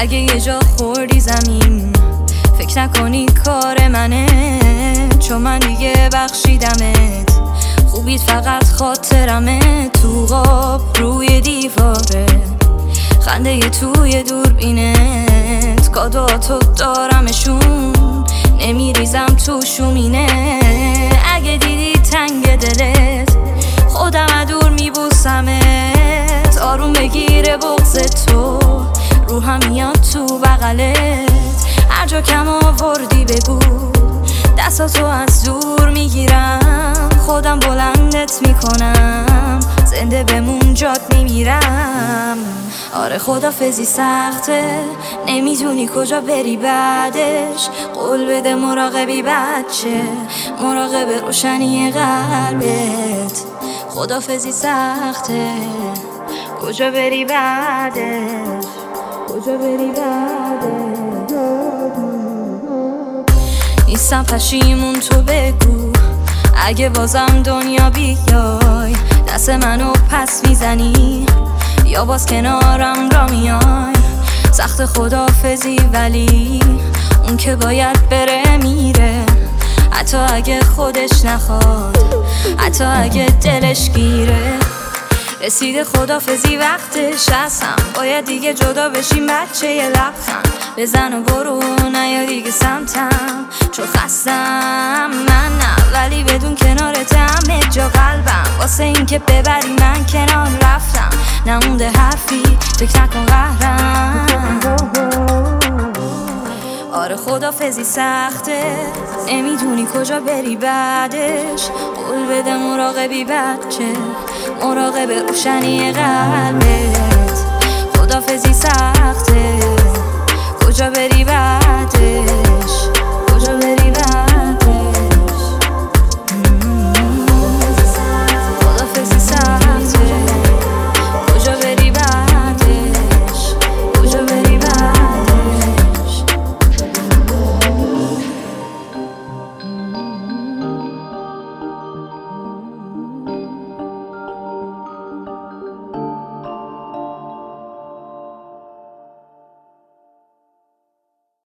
اگه یه جا خوردی زمین فکر نکنی کار منه، چون من دیگه بخشیدمت. خوبیت فقط خاطرمه، تو قاب روی دیواره، خنده یه توی دوربینت، کادواتو دارمشون، نمیریزم تو شومینه. اگه دیدی تنگ دلت خودم دور میبوسمت، آروم بگیره بغض تو، روحم میاد تو بغلت. هر جا کم آوردی بگو، دستاتو از دور میگیرم، خودم بلندت میکنم، زنده بمون جات میمیرم. آره خدافزی سخته، نمیدونی کجا بری بعدش، قول بده مراقبی بچه، مراقب روشنی قلبت. خدافزی سخته، کجا بری بعدش، کجا بری بعدش. نیستم پشیمون، تو بگو اگه بازم دنیا بیای، دست منو پس میزنی یا باز کنارم را میای. سخت خدافزی ولی اون که باید بره میره، حتی اگه خودش نخواد، حتی اگه دلش گیره. رسیده خدافزی وقتش هستم، باید دیگه جدا بشیم بچه. یه لبخند بزن و برو، نیا دیگه سمتم چون خستم. من نه ولی بدون کنارت همه جا قلبم، واسه این که ببری من کنار رفتم، نمونده حرفی فکر نکن قهرم. آره خدافزی سخته، نمیدونی کجا بری بعدش، قول بده مراقبی بچه، مراقب روشنی قلبت. خدافزی سخته، کجا بری بعدش.